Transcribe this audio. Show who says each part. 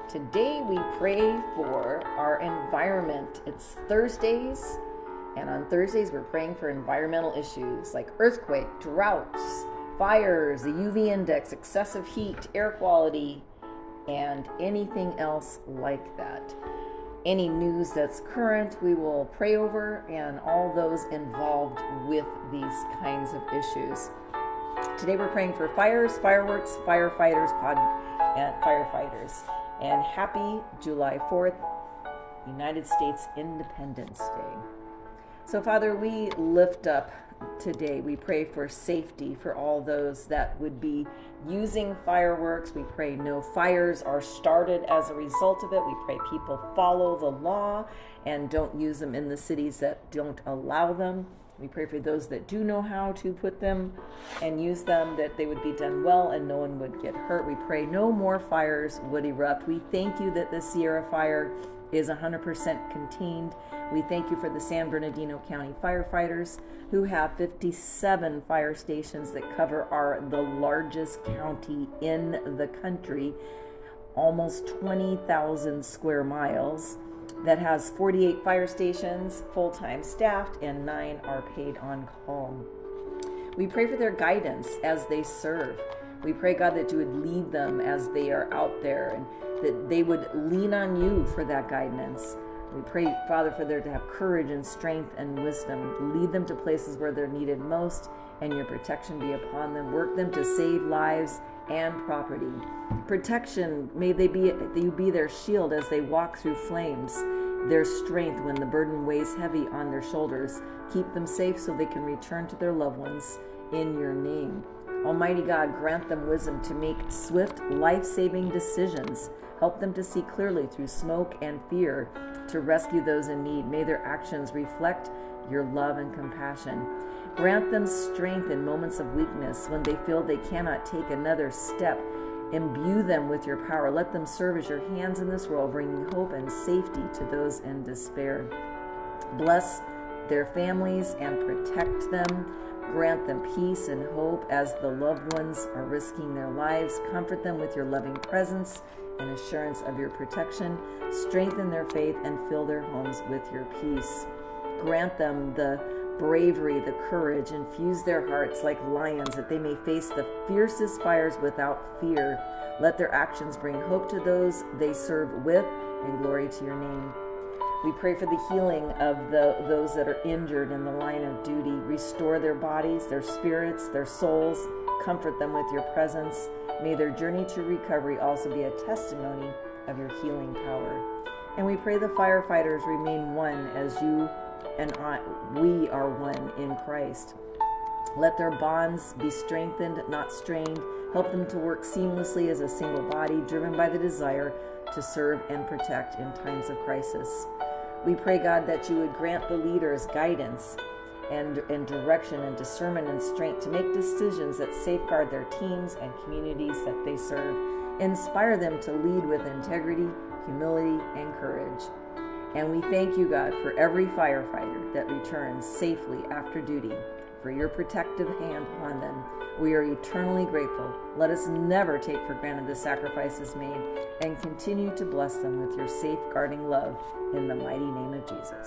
Speaker 1: Today we pray for our environment. It's Thursdays, and on Thursdays we're praying for environmental issues like earthquake, droughts, fires, the UV index, excessive heat, air quality, and anything else like that. Any news that's current, we will pray over, and all those involved with these kinds of issues. Today we're praying for fires, fireworks, firefighters, firefighters. And happy July 4th, United States Independence Day. So, Father, we lift up today. We pray for safety for all those that would be using fireworks. We pray no fires are started as a result of it. We pray people follow the law and don't use them in the cities that don't allow them. We pray for those that do know how to put them and use them, that they would be done well and no one would get hurt. We pray no more fires would erupt. We thank you that the Sierra fire is 100% contained. We thank you for the San Bernardino County firefighters who have 57 fire stations that cover the largest county in the country, almost 20,000 square miles. That has 48 fire stations, full-time staffed, and 9 are paid on call. We pray for their guidance as they serve. We pray, God, that you would lead them as they are out there and that they would lean on you for that guidance. We pray, Father, for them to have courage and strength and wisdom. Lead them to places where they're needed most, and your protection be upon them. Work them to save lives and property. Protection, may you be their shield as they walk through flames, their strength when the burden weighs heavy on their shoulders. Keep them safe so they can return to their loved ones in your name. Almighty God, grant them wisdom to make swift, life-saving decisions. Help them to see clearly through smoke and fear to rescue those in need. May their actions reflect your love and compassion. Grant them strength in moments of weakness when they feel they cannot take another step. Imbue them with your power. Let them serve as your hands in this world, bringing hope and safety to those in despair. Bless their families and protect them. Grant them peace and hope as the loved ones are risking their lives. Comfort them with your loving presence and assurance of your protection. Strengthen their faith and fill their homes with your peace. Grant them the bravery, the courage, infuse their hearts like lions that they may face the fiercest fires without fear. Let their actions bring hope to those they serve with and glory to your name. We pray for the healing of those that are injured in the line of duty. Restore their bodies, their spirits, their souls. Comfort them with your presence. May their journey to recovery also be a testimony of your healing power. And we pray the firefighters remain one as you and we are one in Christ. Let their bonds be strengthened, not strained. Help them to work seamlessly as a single body, driven by the desire to serve and protect in times of crisis. We pray, God, that you would grant the leaders guidance and direction and discernment and strength to make decisions that safeguard their teams and communities that they serve. Inspire them to lead with integrity, humility, and courage. And we thank you, God, for every firefighter that returns safely after duty, for your protective hand upon them. We are eternally grateful. Let us never take for granted the sacrifices made and continue to bless them with your safeguarding love in the mighty name of Jesus.